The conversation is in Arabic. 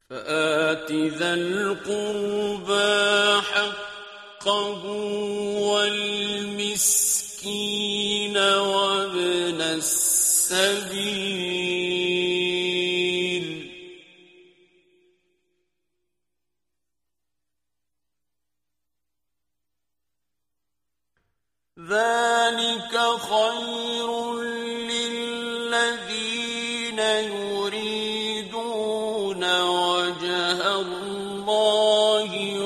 فآت ذا القربى حقه والمسكين وابن السبيل ذلك خير للذين يريدون وجه الله